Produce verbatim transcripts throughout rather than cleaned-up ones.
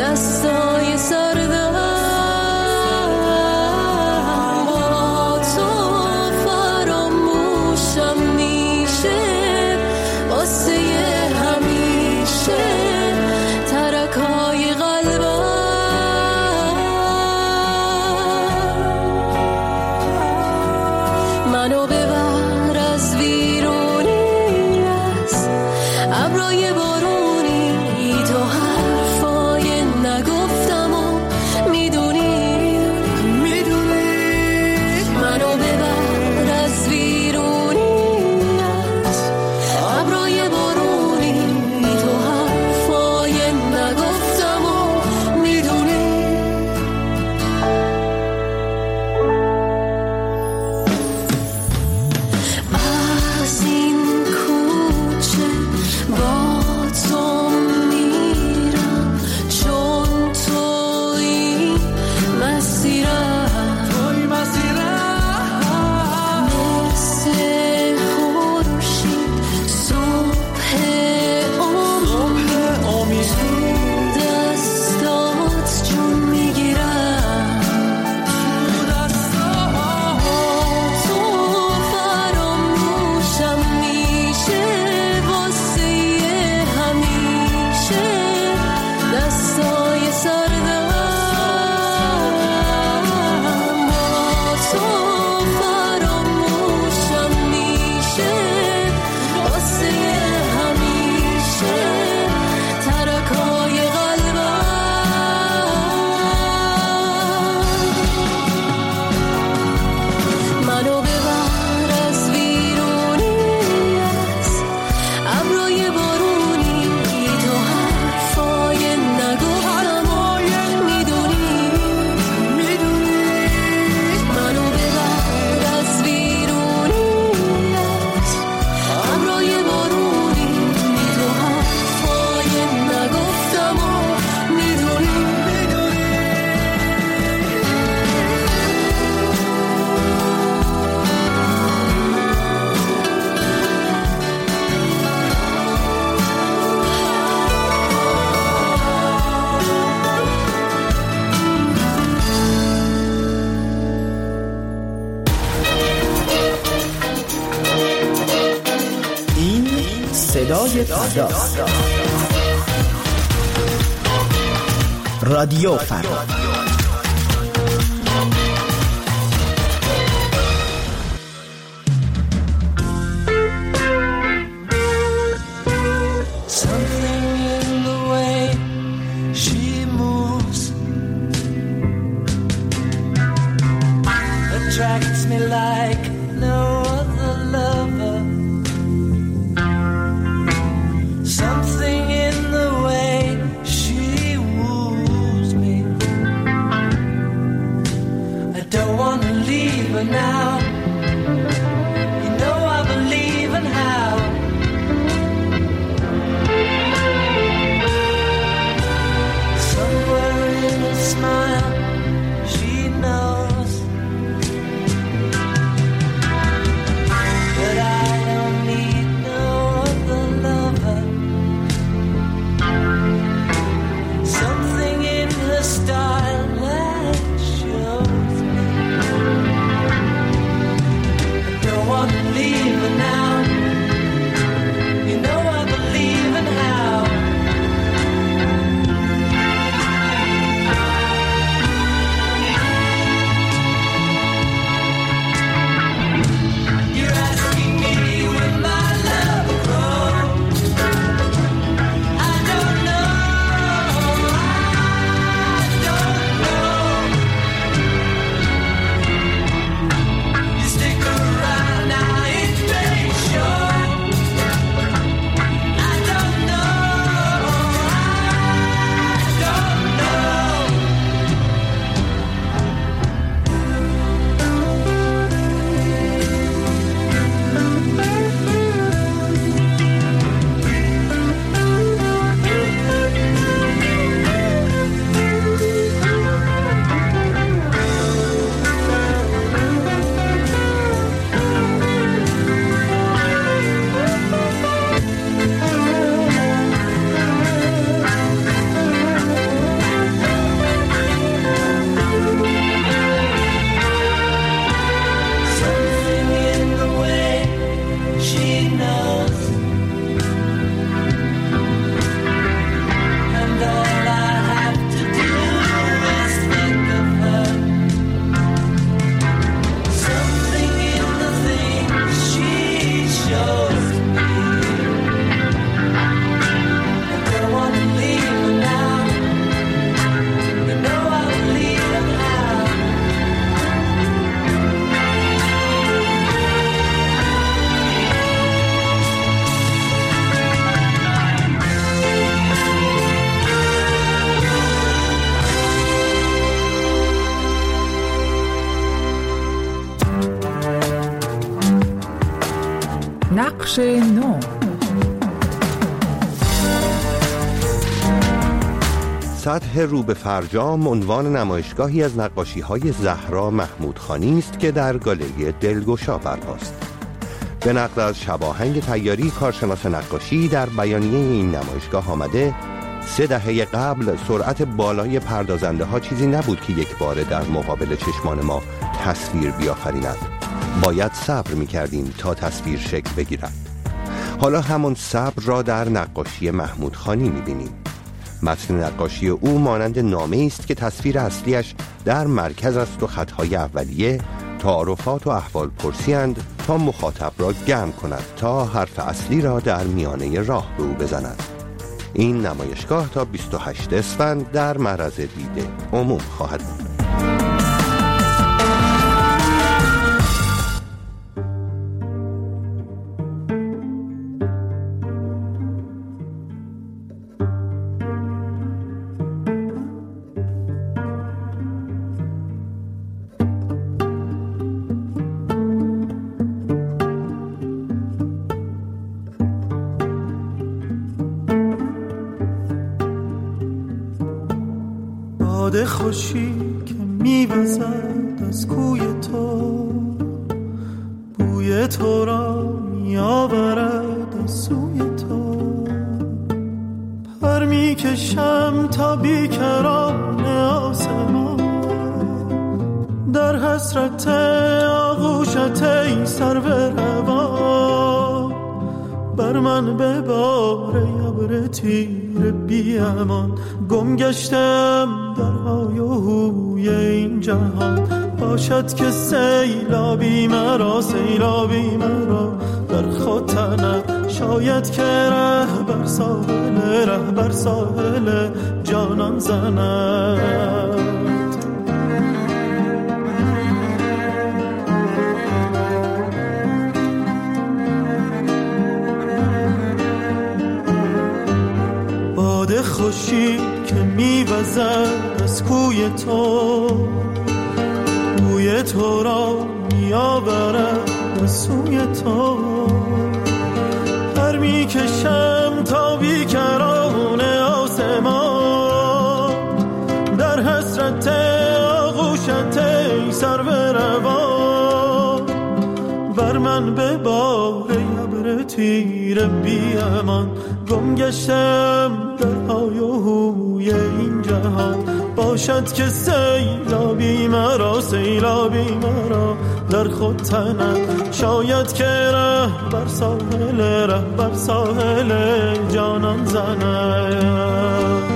دستای سردم با تو فراموشم میشه واسه همیشه ترکای قلبم منو ببر از ویرونی از ابرای بارونی تو حرفای نگفتم و میدونی میدونی منو ببر از ویرونی از ابرای بارونی تو حرفای نگفتم و میدونی از این کوچه با تو میرم چون توی مسیرم توی مسیرم مثل خورشید صبح امید تو دستات جون میگیرم تو فراموشم میشه واسه همیشه دستای سردم با تو فراموشم میشه واسه همیشه ترکای قلبم منو ببر از ویرونی از ابرای بارونی تو حرفای نگفتم و میدونی میدونی منو ببر از ویرونی از ابرای بارونی تو حرفای نگفتم و میدونی این صدای فرداست. رادیو فردا. Something in the way she moves attracts me like no other lover. Something in the way she woos me. I don't want to leave her now. You know I believe in how. Somewhere in a smile, she knows that I don't need no other lover. Something in her style that shows me نقش نو. سطح رو به فرجام عنوان نمایشگاهی از نقاشی‌های زهرا محمودخانی است که در گالری دلگشا برپاست. به نقل از شباهنگ طیاری، کارشناس نقاشی، در بیانیه این نمایشگاه آمده سه دهه قبل سرعت بالای پردازنده ها چیزی نبود که یک باره در مقابل چشمان ما تصویر بیافریند. باید صبر می کردیم تا تصویر شکل بگیرد. حالا همون صبر را در نقاشی محمودخانی می بینیم. متن نقاشی او مانند نامه است که تصویر اصلیش در مرکز است و خطهای اولیه تعارفات و احوال پرسیند تا مخاطب را گرم کند تا حرف اصلی را در میانه راه به او بزند. این نمایشگاه تا بیست و هشتم اسفند در معرض دید عموم خواهد بود. باد خوشی که میوزد از کوی تو، بوی تو را میآورد از سوی تو. پر میکشم تا بیکران آسمان، در حسرت آغوشت ای سرو روان. بر من ببار ابر تیر بی امان، گم گشتم در های و هوی این جهان. باشد که سیلابی مرا سیلابی مرا در خود تنم، شاید که ره بر ساحل ره بر ساحل جانان زند. باد خوشی که میوزد از کوی تو، بوی تو را میآورد از سوی تو. پر میکشم تا بیکران آسمان، در حسرت آغوشت ای سرو روان. بر من ببار ابر تیر بی امان، گم گشتم در های و هوی این جهان. باشد که سیلابی مرا سیلابی مرا در خود تنم، شاید که ره بر ساحل ره بر ساحل جانان زند.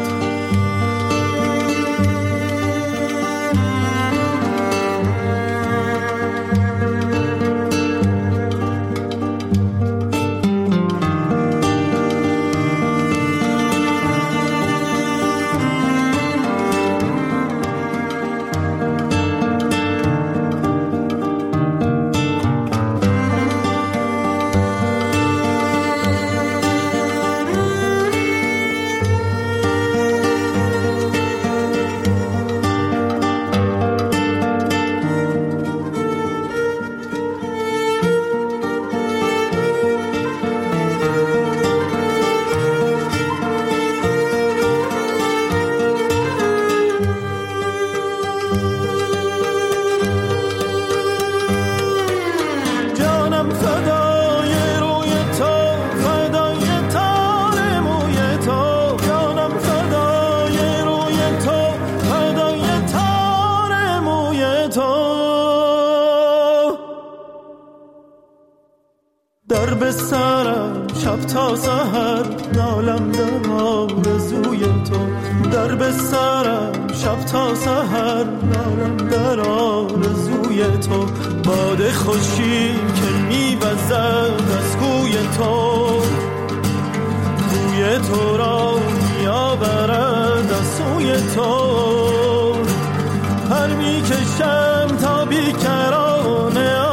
در به سرم شب تا سحر نالم در آرزوی تو. در به سرم شب تا سحر نالم در آرزوی تو. باد خوشی که میوزد از کوی تو، بوی تو را میآورد از سوی تو. پر میکشم تا بیکران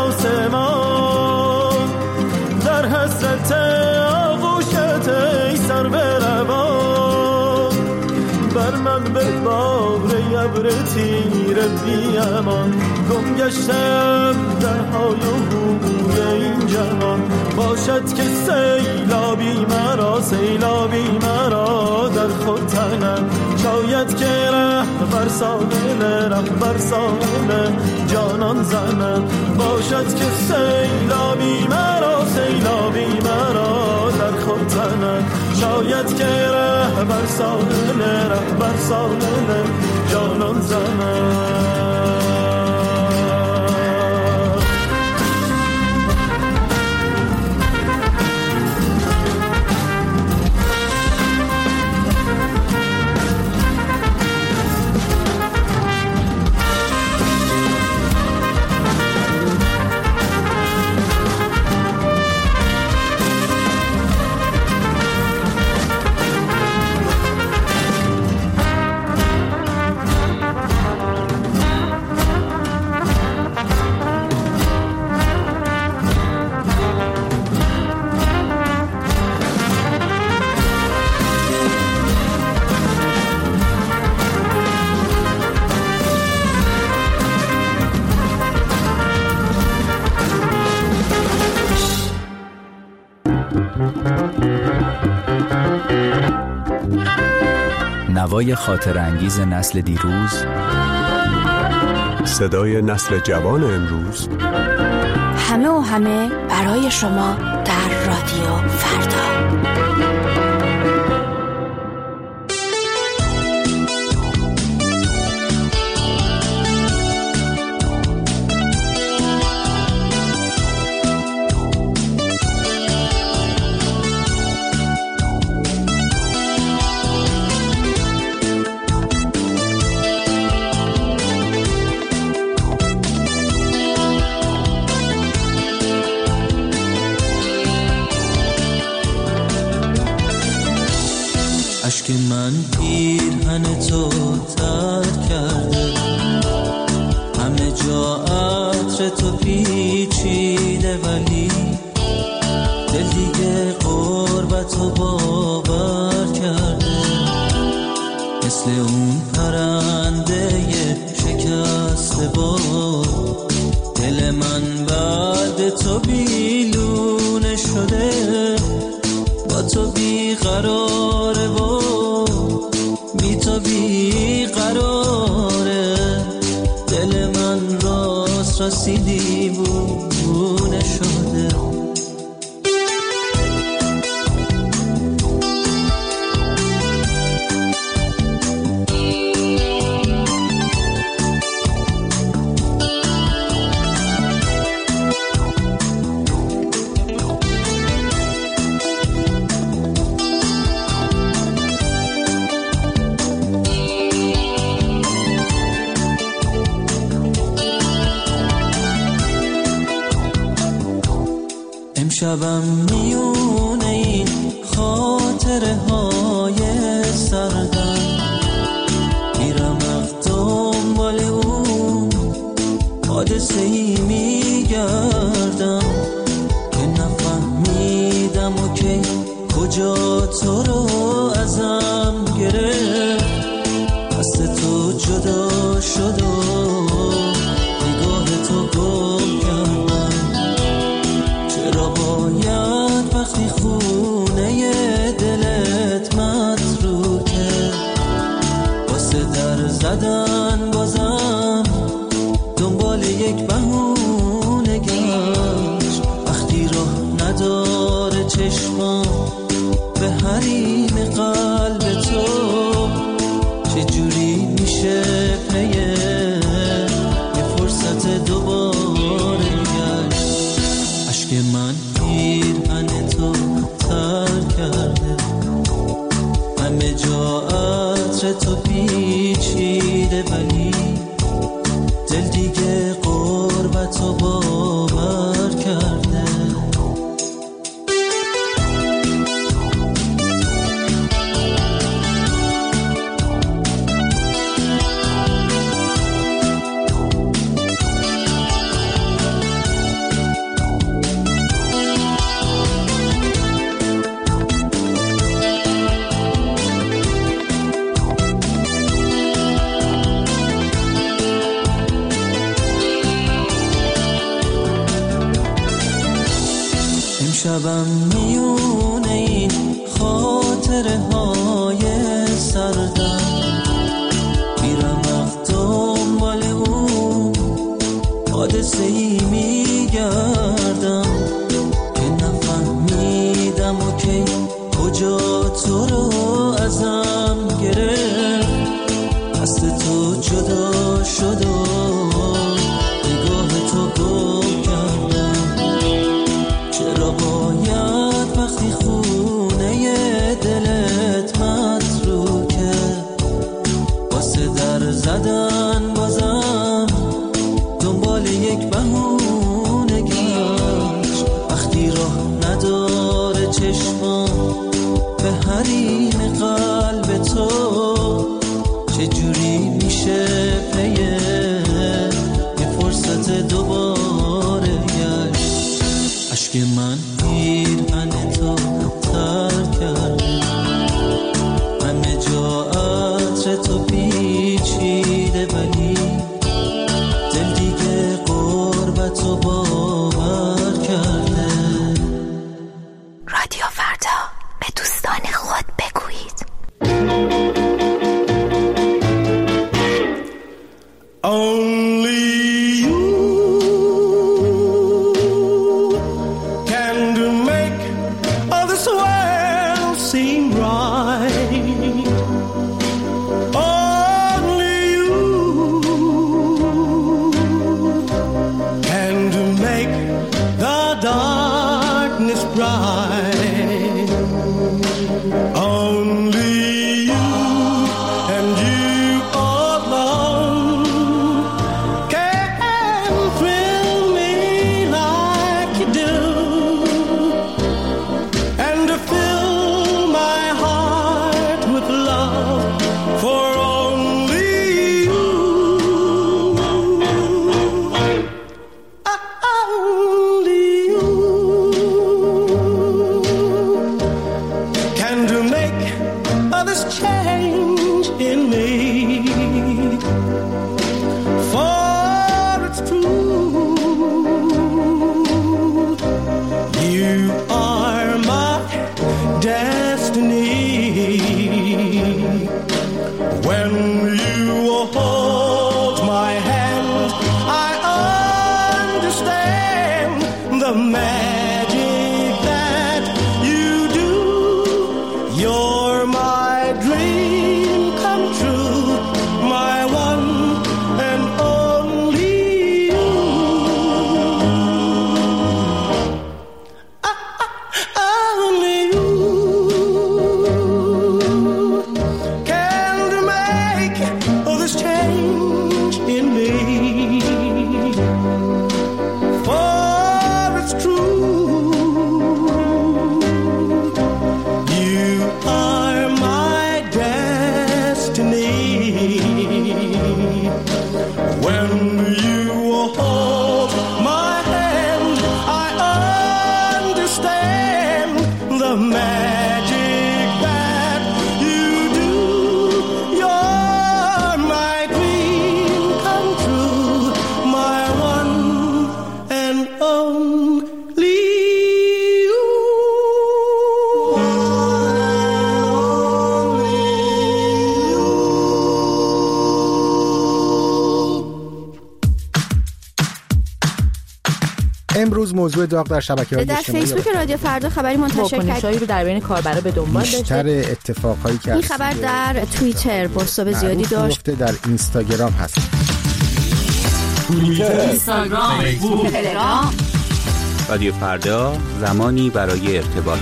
آسمان، در حسرت آغوشت ای سرو روان. بر من ببار ابر تیر بی امان، گم گشتم در های و هوی این جهان. باشد که سیلابی مرا سیلابی مرا در خود تنم، شاید که رهبر ساحل رهبر ساحل جانان زنم، باشد که سیلابی مرا سیلابی مرا در خود تنم، شاید که رهبر ساحل رهبر ساحل جانان زنم. نوای خاطر انگیز نسل دیروز، صدای نسل جوان امروز، همه و همه برای شما در رادیو فردا. اشک من پیرهن تو تر کرده، همه جا عطر تو پیچیده، ولی دل دیگه غربت و باور کرده، مثل اون پرنده شکسته بار، دل من بعد تو بیلونه شده، با تو بیقراره و بی تو بیقراره، دل من راست راستی دیوونه شده. امشبم میونه این خاطره های سردم، میرم دنبال اون حادثه ای میگردم که نفهمیدم و که کجا تو رو ازم گرفت، دست تو جدا شد و نگاه تو گم کردم. چرا باید وقتی خونه دلت متروکه، واسه در زدن بازم دنبال یک بهونه گشت، وقتی راه نداره چشمام به حریم قلب تو، چجوری میشه پیه یه فرصت دوباره گشت. اشک من پیرهن تو تر کرده، همه جا عطر تو پیچیده، ولی دل دیگه غربت و باور کرده. شبم میونه این خاطره های سردم، میرم از دنبال اون حادثه ای میگردم که نفهمیدم و که کجا تو رو ازم گرفت، دست تو جدا شد و نگاه تو گم کردم. چرا باید وقتی خونه دلت متروکه واسه در زدن بازم دنبال یک بهونه گشت، وقتی راه نداره چشمام به حریم قلب تو، چجوری میشه پیه یه فرصت دوباره گشت. عشق من پیرهن تو تر کرده، همه جا عطر تو پیچیده، ولی دل دیگه قربت و باور کرده. رادیو فردا، به دوستان خود بگویید. Only you can do make all this world seem right. Only you can do make the darkness bright. Only you and you alone can thrill me like you do, and to fill my heart with love for only you. Only you can do make all this change in me, for it's true, you are my destiny. When you hold my hand, I understand the magic that you do. You're my dream come true, my one and only you. Ah, ah, only you can make all this change in me, for it's true, you are my destiny. When you hold my hand, I understand the magic that you do. You're my dream come true, my one and only you. امروز موضوع داغ در شبکه‌های در اجتماعی فیسبوک رادیو فردا خبری منتشر واکنش‌هایی رو در بین کاربرا به دنبال داشته. بیشتر اتفاقهایی که این خبر در توییتر بازتاب زیادی داشت، در اینستاگرام هست. اینستاگرام، فیسبوک، تلگرام. رادیو فردا، زمانی برای ارتباط.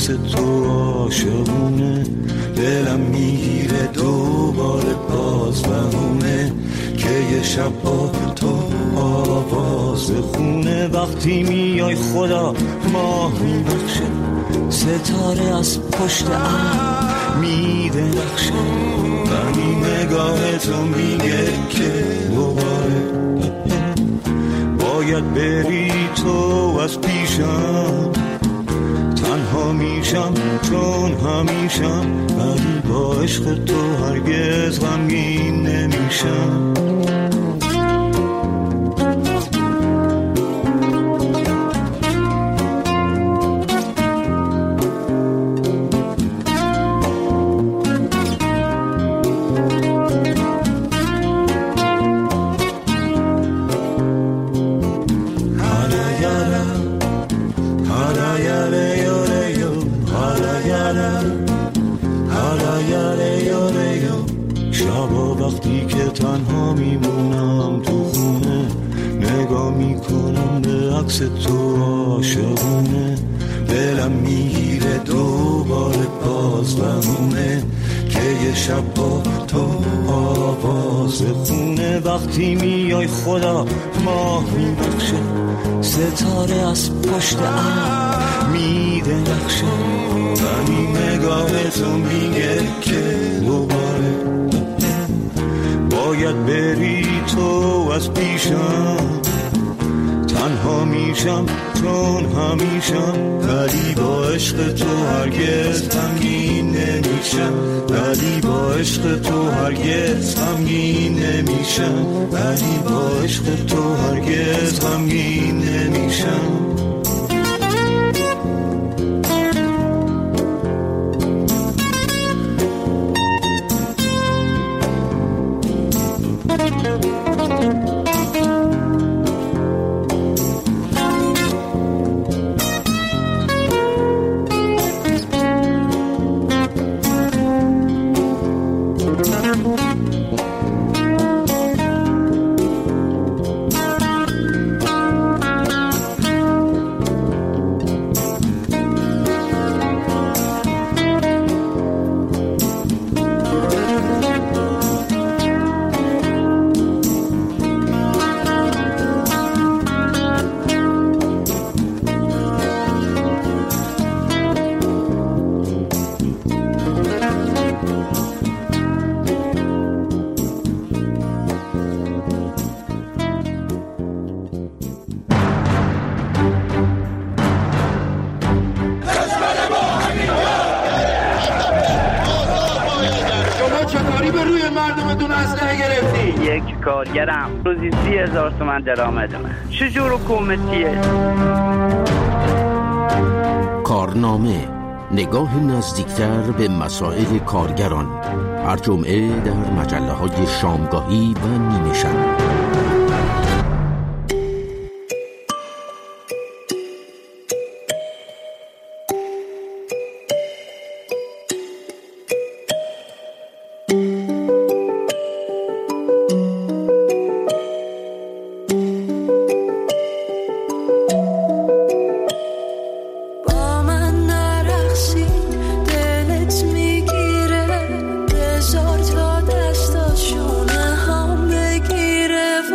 عکس تو عاشقونه، دلم میگیره دوباره باز بهونه که یه شب با تو آواز خونه. وقتی میای خدا ماه میبخشه، ستاره از پشت ابر میده نقشه، ولی نگاه تو میگه که دوباره باید بری تو از پیشم. تنها میشم چون همیشم، ولی با عشق تو هرگز غمگین نمیشم. وقتی که تنها میمونم تو خونه، نگاه میکنم به عکس تو عاشقونه، دلم میگیره دوباره باز بهونه که یه شب با تو آواز خونه. وقتی میای خدا ماه میبخشه، ستاره از پشت ابر میده نقشه، ولی نگاه تو میگه که دوباره باید بری تو از پیشم. تنها میشم چون همیشم، ولی با عشق تو هرگز غمگین نمیشم، ولی با عشق تو هرگز غمگین نمیشم، ولی با عشق تو هرگز غمگین نمیشم. یک کارگرم روزی سی هزار تومن درآمدمه. چجور حکومتیه؟ کارنامه، نگاه نزدیکتر به مسائل کارگران، هر جمعه در مجله های شامگاهی و نیمه شب. بذار تا دستاشونه هم بگیره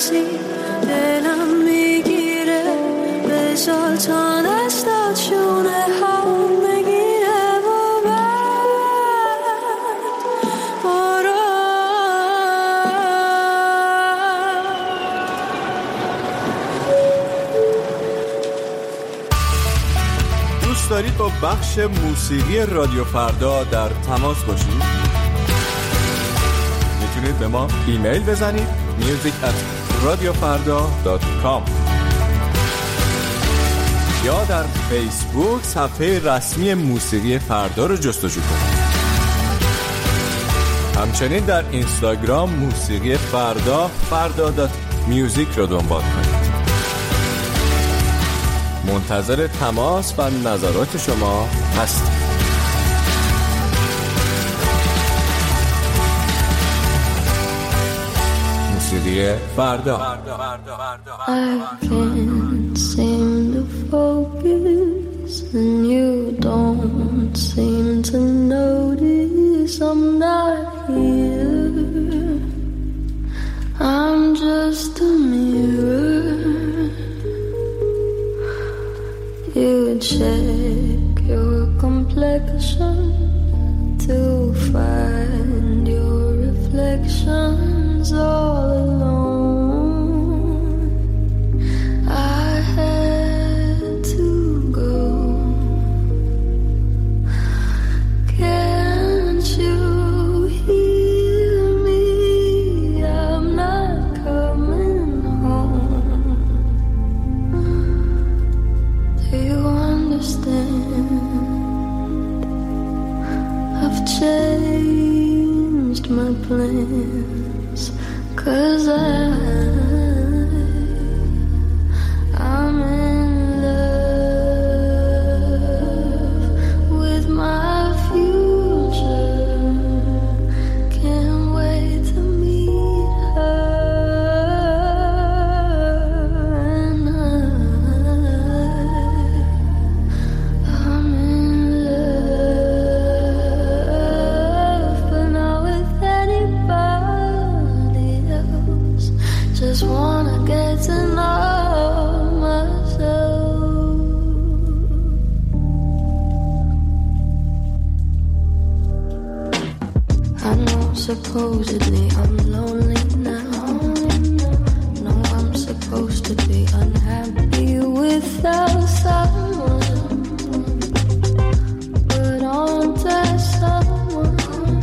نفسی دلم میگیره بزار تا دستات شونه ها بگیره و بعد برو. دوست دارید با بخش موسیقی رادیو فردا در تماس باشید؟ میتونید به ما ایمیل بزنید میوزیک ات رادیو فردا دات کام یا در فیسبوک صفحه رسمی موسیقی فردا رو جستجو کنید. همچنین در اینستاگرام موسیقی فردا فردا دات میوزیک رو دنبال کنید. منتظر تماس و نظرات شما هستیم. موسیقی فردا. I can't seem to focus and you don't seem to notice I'm not here. I'm just a mirror. You check your complexion to find your reflections all alone. I had to go. Can't you hear me? I'm not coming home. Do you understand? I've changed my plans, 'cause I, I'm in love with my future. Can't wait to meet her, and I, I'm in love, but not with anybody else. Just wanna get to know myself. I know supposedly I'm lonely now. No, I'm supposed to be unhappy without someone, but aren't there someone?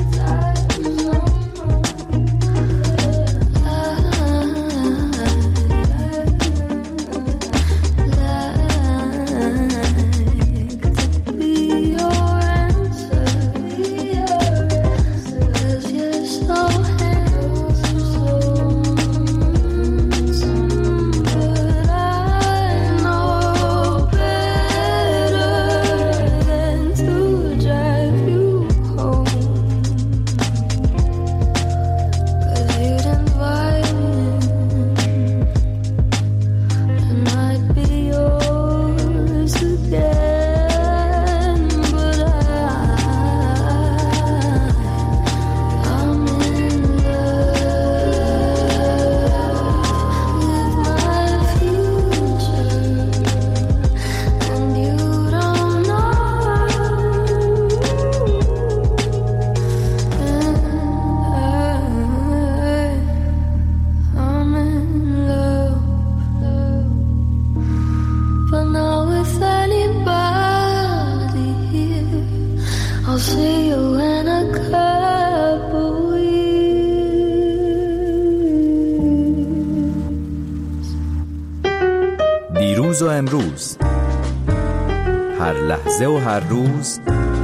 دیروز و امروز، هر لحظه و هر روز،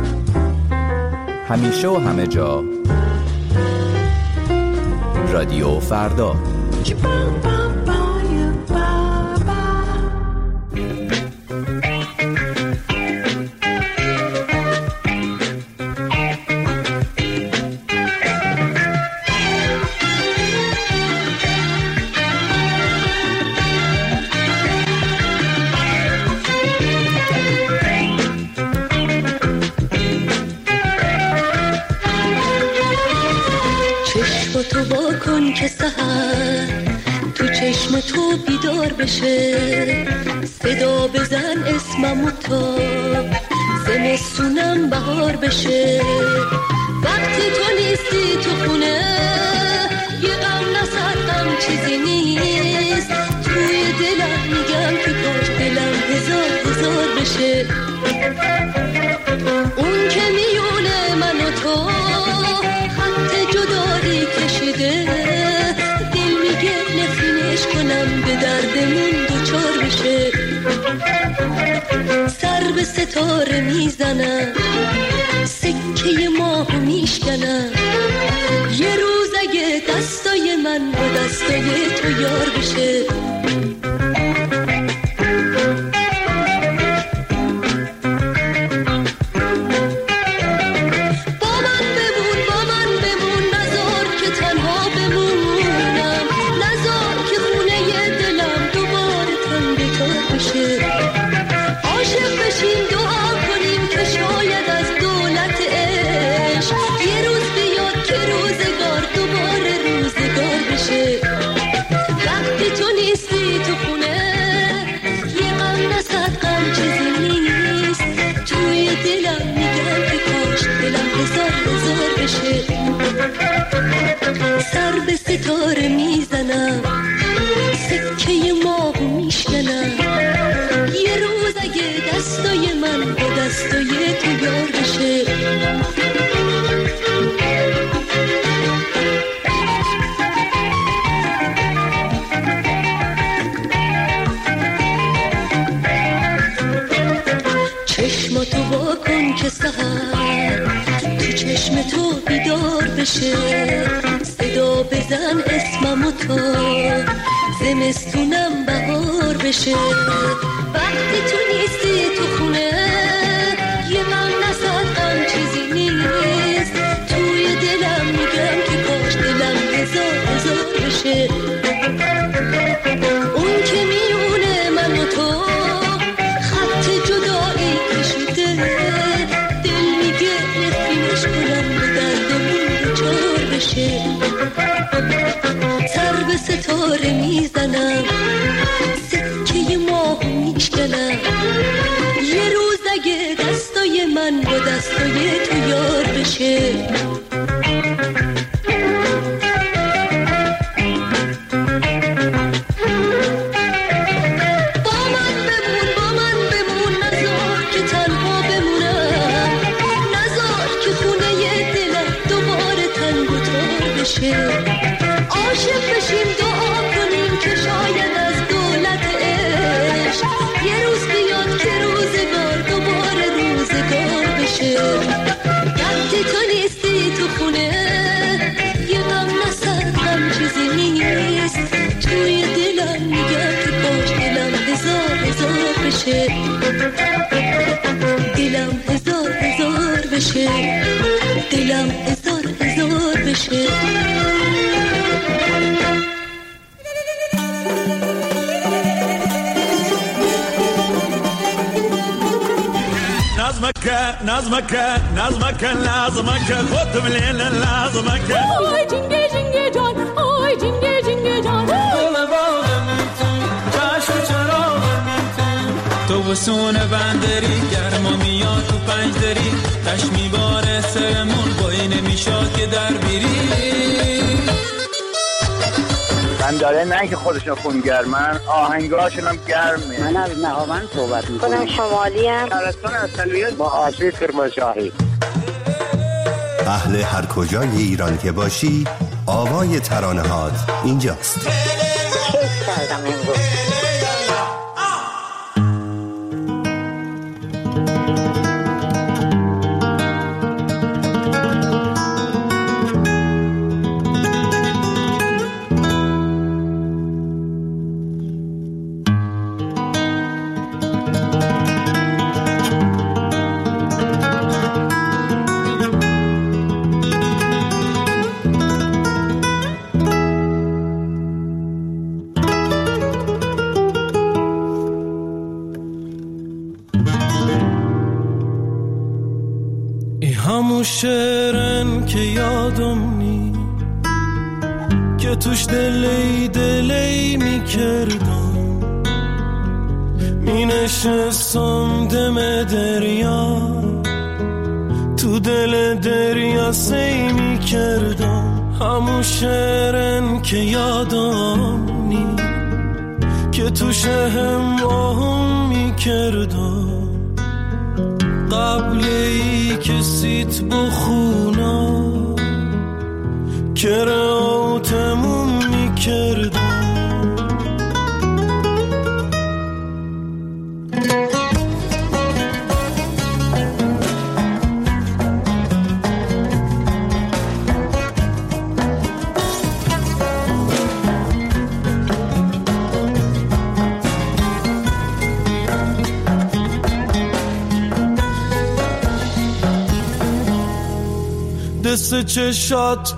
همیشه و همه جا، رادیو فردا. تو با کن که سحر تو چشم تو بیدار بشه، صدا بزن اسممو تا زمستونم بهار بشه. وقتی تو نیستی تو خونه یه غم نصد غم چیزی نیست، توی دلم میگم که کاش دلم هزار هزار بشه. اون که میونه من و تو خط جدایی کشیده، دل میگه نفرینش کنم به دردمون دوچار بشه. سر به ستاره میزنم، سکه ماه میشکنم، یه روز اگه دستای من با دستای تو یار بشه. سر به ستاره میزنم، سکه ماه میشکنم، یه روز اگه دستای من با دستای تو یار بشه. چشماتو با کن که سحر تو چشم تو بیدار بشه، صدا بزن اسممو تا زمستونم بهار بشه. وقتی تو نیستی تو خونه یه غم نصد غم چیزی نیست، توی دلم میگم که کاش دلم هزار هزار بشه. اون که میونه من و تو خط جدایی کشیده، دل میگه نفرینش کنم به دردمون دوچار بشه. سر به ستاره میزنم، سکه ماه میشکنم، یه روز اگه دستای من با دستای تو یار بشه. عاشق بشیم دعا کنیم که شاید از دولت عشق یه روز بیاد که روزگار دوباره روزگار بشه. وقتی تو نیستی تو خونه یه غم نصد غم چیزی نیست، توی دلم میگم که کاش دلم هزار هزار بشه. دلم هزار هزار بشه، دلم هزار هزار بشه. نظمك نظمك نظمك لازمك خد من لازمك اوی جنگه جنگه جان، اوی جنگه جنگه جان، دل باغم تو چشم چراغم تو تو وسون بندری گرما میاد تو پنج دری تش میباره سرمون بایی نمیشاد که در بیری بنداره نه که خودشون خون گرمن آهنگاشون هم گرمه. من از نهاوند صحبت میکنم، شمالی هم شهرستان اصلیت با آشی کرمانشاهی. اهل هر کجای ایران که باشی آوای ترانه هات اینجاست. کیف کردم امروز. شعرن که یادم نی که توش دلی دلی میگه میکردم، می نشستم دم دریا، تو دل دریا سی میکردم همون شعرن که یادم نی که تو شهم آهم میکردم قبل ای که سیت بخونا که راتمون میکردم. دست چشات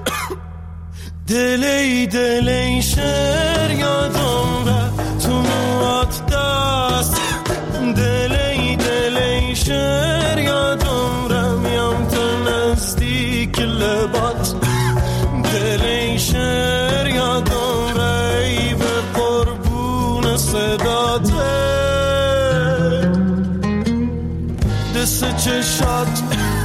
دلی دلی شر یادم را تو موات دست دلی دلی شر یادم را میام تو نزدیک لبات دلی شر یادم را ای به قربون صدات دست چشات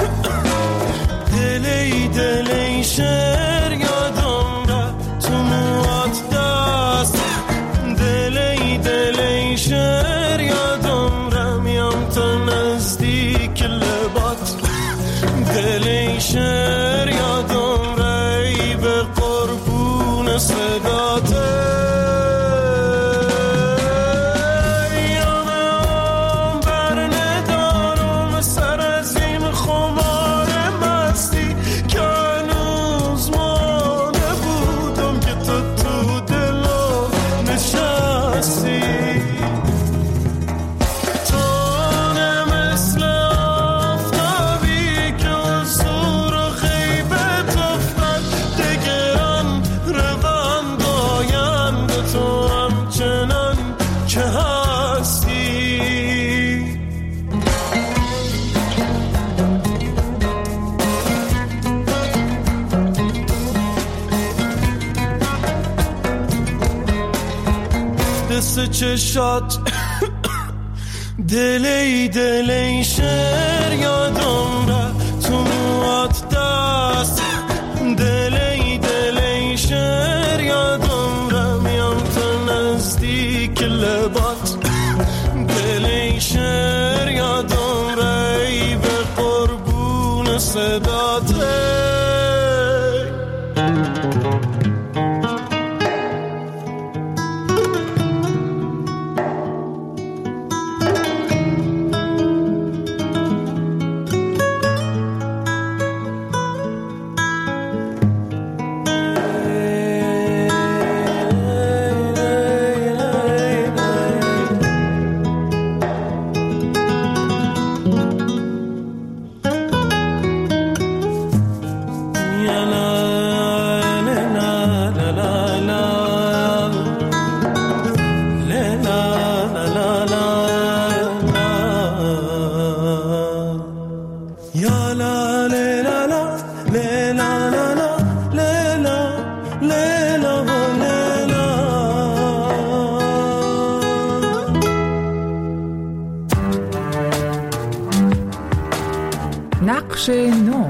دلی دلی شر یادم را تو موات دست دلی دلی شر یادم را میام تا نزدیک لبات دلی شر یادم را ای به قربون صدات چشات دلی دلی شر یادم را تو موات دست دلی دلی شر یادم را میام تا نزدیک لبات دلی شر یادم را ای به قربون صدات نقش نو.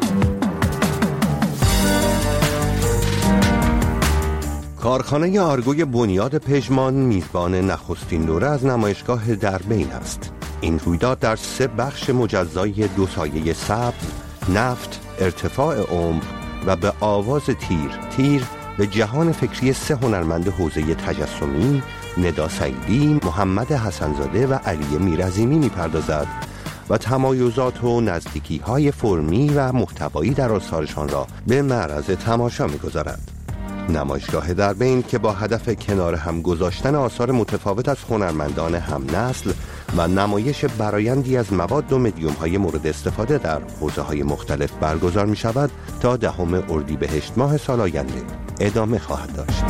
کارخانه آرگوی بنیاد پژمان میزبان نخستین دوره از نمایشگاه دربین است. این رویداد در سه بخش مجزای دو سایه سبز، نفت، ارتفاع عمق و به آواز تیر تیر به جهان فکری سه هنرمند حوزه تجسمی، ندا سعیدی، محمد حسن‌زاده و علی میرعظیمی میپردازد و تمایزات و نزدیکی‌های فرمی و محتوایی در آثارشان را به معرض تماشا می‌گذارد. نمایشگاه دربین که با هدف کنار هم گذاشتن آثار متفاوت از هنرمندان هم نسل و نمایش برایندی از مواد و مدیوم‌های مورد استفاده در حوزه‌های مختلف برگزار می‌شود تا دهم اردیبهشت ماه سال آینده ادامه خواهد داشت.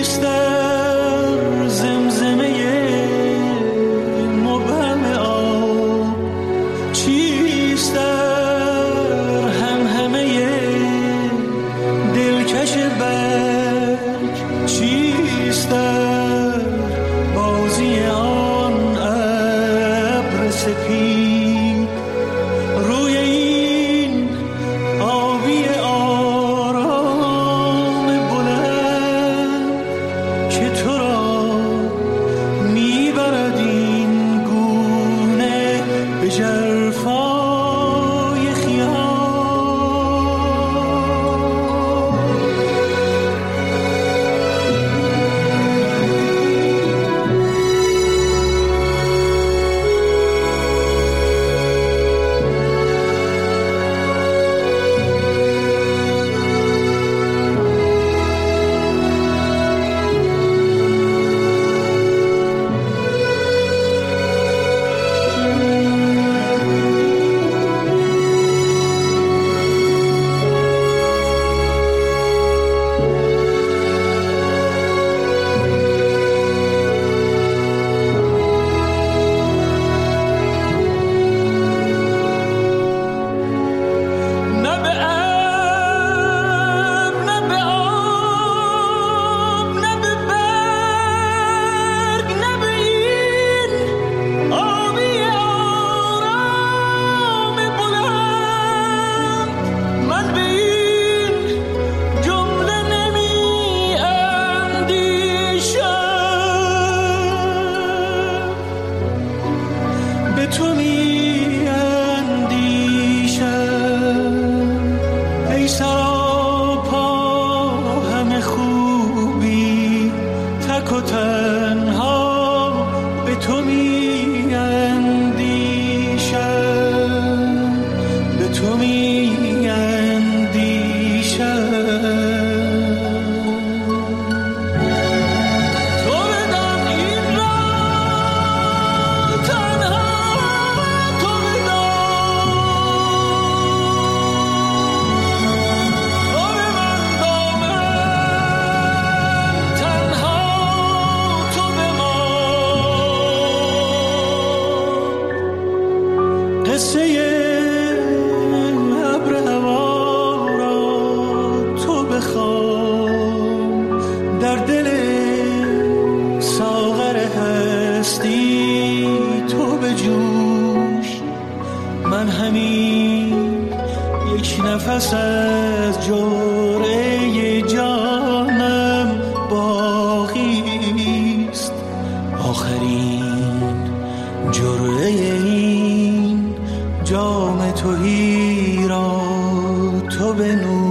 نفس از جرعه جانم باقی است، آخرین جرعه این جام تهی را تو بنوش.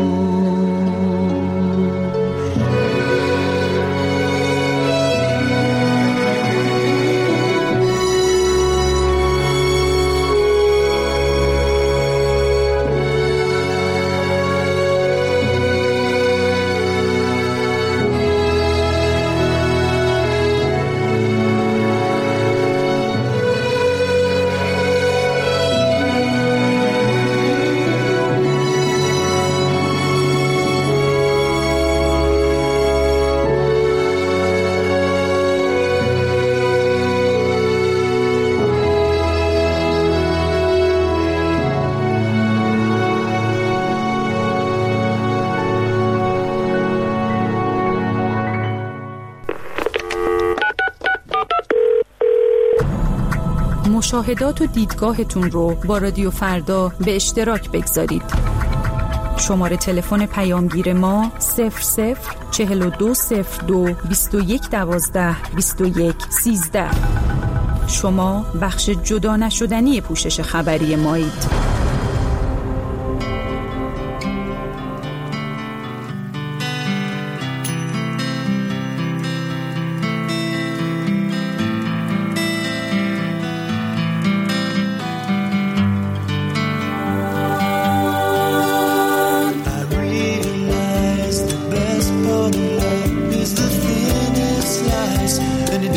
مشاهدات و دیدگاهتون رو با رادیو فردا به اشتراک بگذارید. شماره تلفن پیامگیر ما صفر صفر چهل و دو صفر دو بیست و یک دوازده بیست و یک سیزده. شما بخش جدا نشدنی پوشش خبری مایید.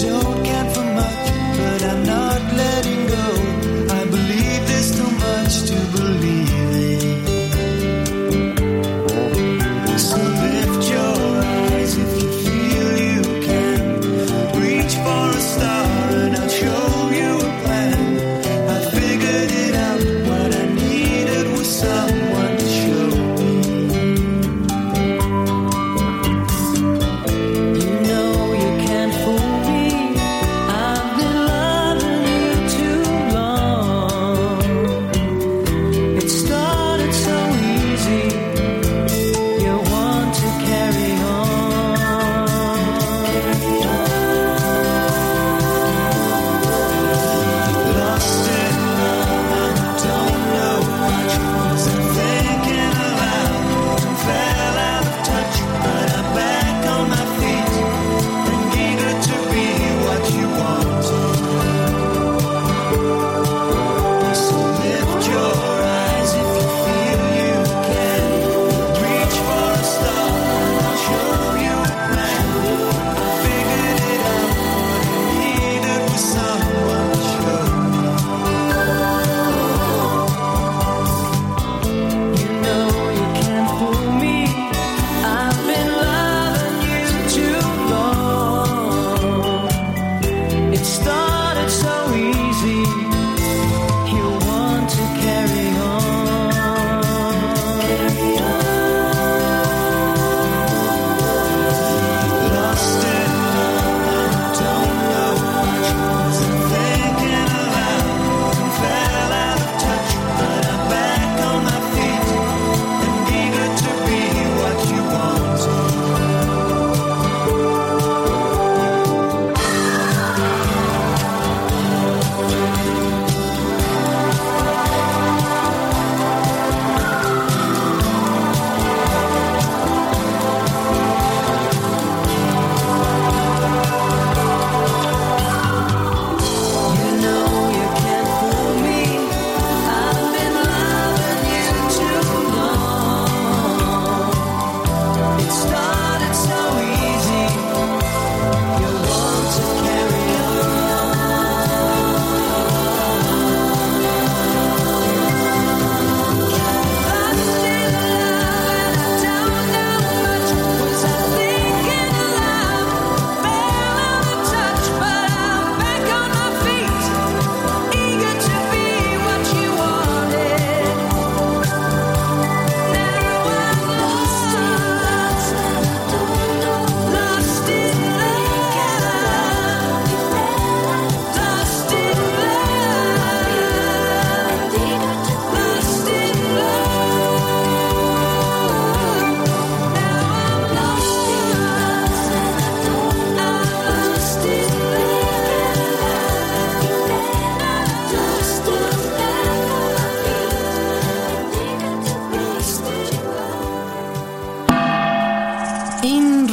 Too much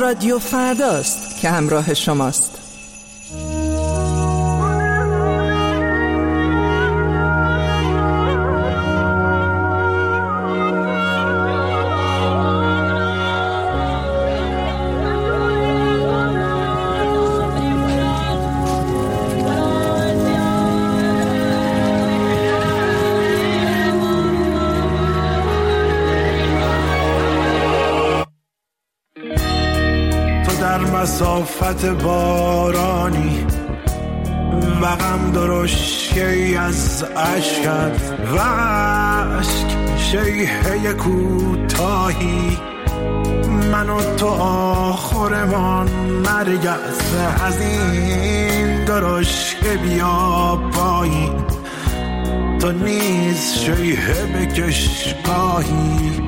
رادیو فرداست که همراه شماست. مسافت بارانی و غم درشکی از عشقت و عشق شیهه کوتاهی، من و تو آخرمان مرگ است. از این درشکه بیا پایین، تو نیز شیهه بکش گاهی.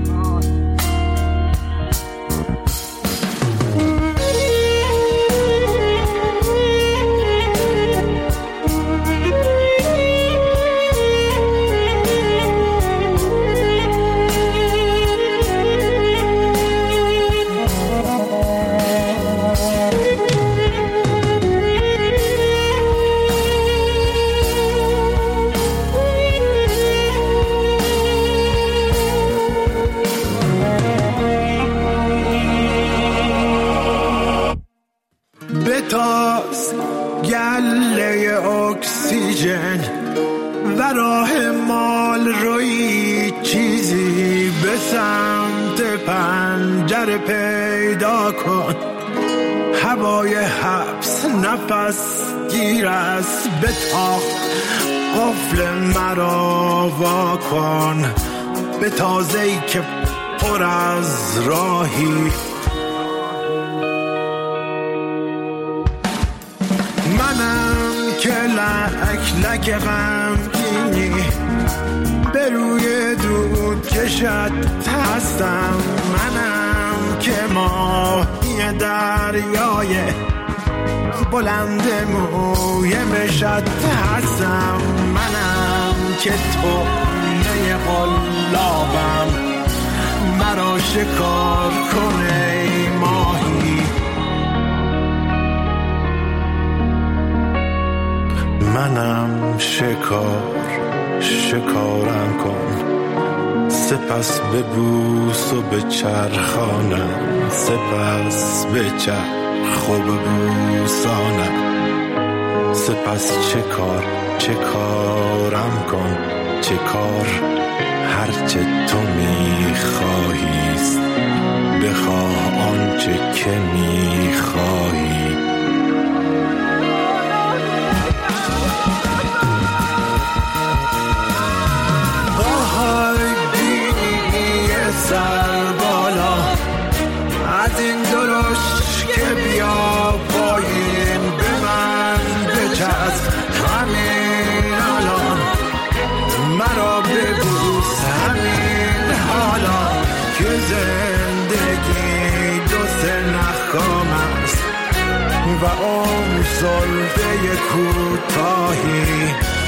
بتاز گله اکسیژن و راه مال روی چیزی به سمت پنجره پیدا کن. هوای حبس نفس گیر است، بتاخ قفل مرا وا کن. به تازه‌ای که پر از راهی، منم که لک لک غمگینی به روی دود کشت هستم. منم که ماهی دریای بلند موی مشت هستم. منم که تونه قلابم، مرا شکار کنه ماهی. منم شکار، شکارم کن، سپس ببوس و بچرخانم، سپس بچرخ و ببوسانم. سپس چه کار، چه کارم کن، چه کار هرچه تو میخواهیست، بخواه آنچه که میخواهی. سر بالا از این درشت که بیا پایین، به من بچسب همین الان، مرا ببوس همین حالا که زندگی دو سه نخام است و عمر زلفه کوتاهی.